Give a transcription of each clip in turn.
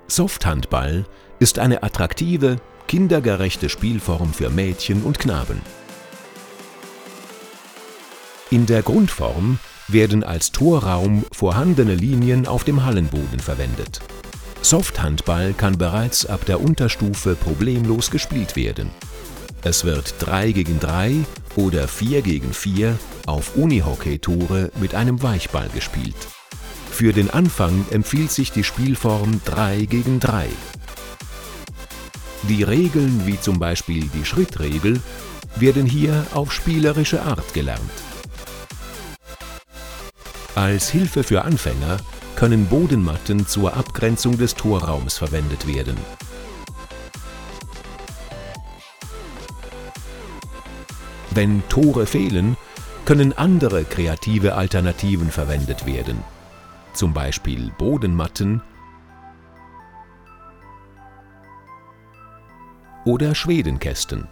Softhandball ist eine attraktive, kindergerechte Spielform für Mädchen und Knaben. In der Grundform werden als Torraum vorhandene Linien auf dem Hallenboden verwendet. Softhandball kann bereits ab der Unterstufe problemlos gespielt werden. Es wird 3 gegen 3 oder 4 gegen 4 auf Unihockey-Tore mit einem Weichball gespielt. Für den Anfang empfiehlt sich die Spielform 3 gegen 3. Die Regeln, wie zum Beispiel die Schrittregel, werden hier auf spielerische Art gelernt. Als Hilfe für Anfänger können Bodenmatten zur Abgrenzung des Torraums verwendet werden. Wenn Tore fehlen, können andere kreative Alternativen verwendet werden, zum Beispiel Bodenmatten oder Schwedenkästen.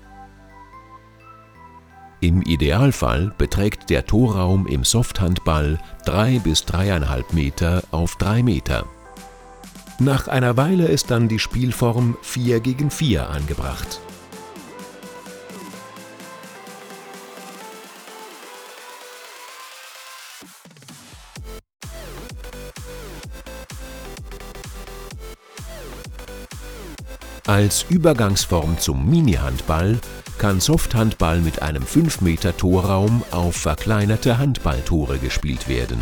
Im Idealfall beträgt der Torraum im Softhandball 3 bis 3,5 Meter auf 3 Meter. Nach einer Weile ist dann die Spielform 4 gegen 4 angebracht. Als Übergangsform zum Mini-Handball kann Softhandball mit einem 5 Meter Torraum auf verkleinerte Handballtore gespielt werden.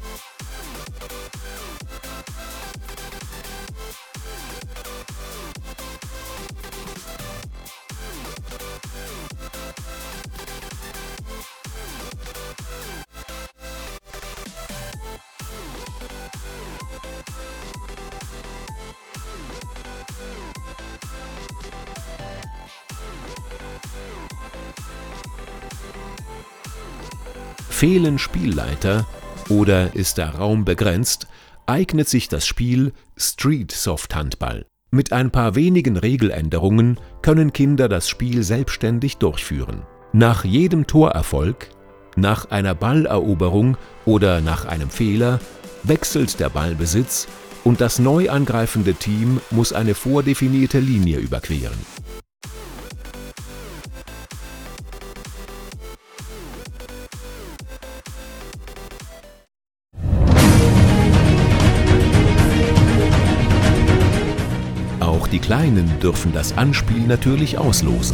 Fehlen Spielleiter oder ist der Raum begrenzt, eignet sich das Spiel Street Softhandball. Mit ein paar wenigen Regeländerungen können Kinder das Spiel selbstständig durchführen. Nach jedem Torerfolg, nach einer Balleroberung oder nach einem Fehler wechselt der Ballbesitz und das neu angreifende Team muss eine vordefinierte Linie überqueren. Auch die Kleinen dürfen das Anspiel natürlich auslosen.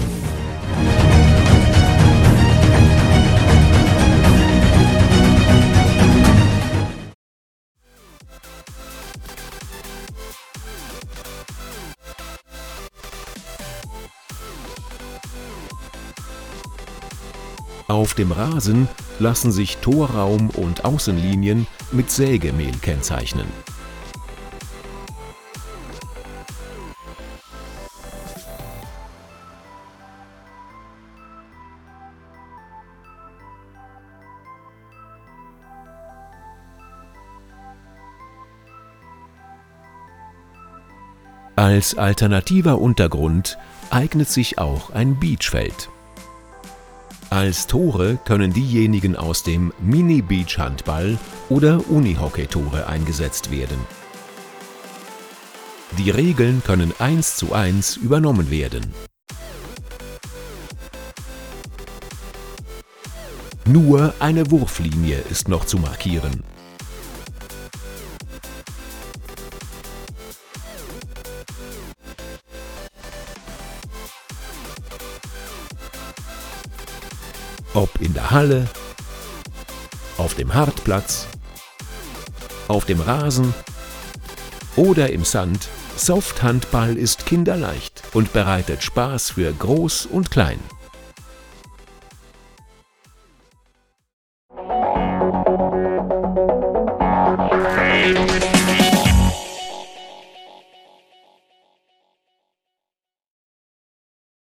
Auf dem Rasen lassen sich Torraum und Außenlinien mit Sägemehl kennzeichnen. Als alternativer Untergrund eignet sich auch ein Beachfeld. Als Tore können diejenigen aus dem Mini-Beach-Handball oder Unihockey-Tore eingesetzt werden. Die Regeln können 1:1 übernommen werden. Nur eine Wurflinie ist noch zu markieren. Ob in der Halle, auf dem Hartplatz, auf dem Rasen oder im Sand, Softhandball ist kinderleicht und bereitet Spaß für Groß und Klein.